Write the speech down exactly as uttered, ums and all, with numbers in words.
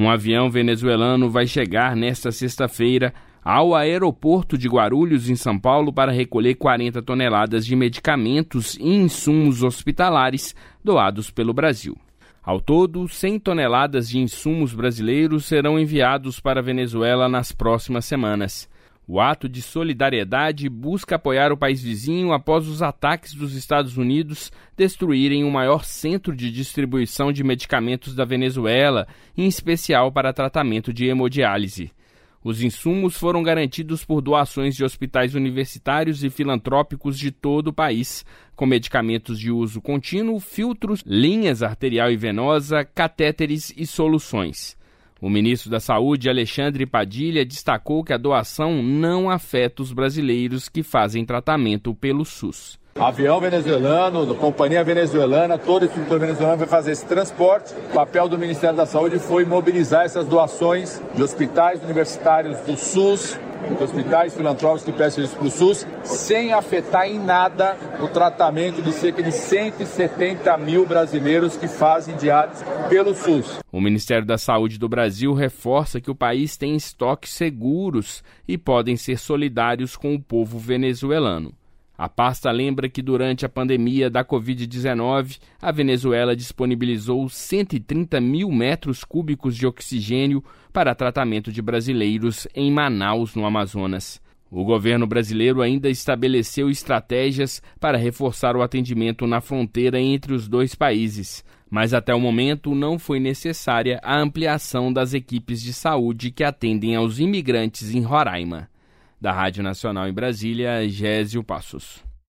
Um avião venezuelano vai chegar nesta sexta-feira ao aeroporto de Guarulhos, em São Paulo, para recolher quarenta toneladas de medicamentos e insumos hospitalares doados pelo Brasil. Ao todo, cem toneladas de insumos brasileiros serão enviados para a Venezuela nas próximas semanas. O ato de solidariedade busca apoiar o país vizinho após os ataques dos Estados Unidos destruírem o maior centro de distribuição de medicamentos da Venezuela, em especial para tratamento de hemodiálise. Os insumos foram garantidos por doações de hospitais universitários e filantrópicos de todo o país, com medicamentos de uso contínuo, filtros, linhas arterial e venosa, catéteres e soluções. O ministro da Saúde, Alexandre Padilha, destacou que a doação não afeta os brasileiros que fazem tratamento pelo SUS. Avião venezuelano, companhia venezuelana, todo esse setor venezuelano vai fazer esse transporte. O papel do Ministério da Saúde foi mobilizar essas doações de hospitais universitários do SUS, de hospitais filantrópicos que prestam isso para o SUS, sem afetar em nada o tratamento de cerca de cento e setenta mil brasileiros que fazem diálise pelo SUS. O Ministério da Saúde do Brasil reforça que o país tem estoques seguros e podem ser solidários com o povo venezuelano. A pasta lembra que durante a pandemia da covid dezenove, a Venezuela disponibilizou cento e trinta mil metros cúbicos de oxigênio para tratamento de brasileiros em Manaus, no Amazonas. O governo brasileiro ainda estabeleceu estratégias para reforçar o atendimento na fronteira entre os dois países, mas até o momento não foi necessária a ampliação das equipes de saúde que atendem aos imigrantes em Roraima. Da Rádio Nacional em Brasília, Gésio Passos.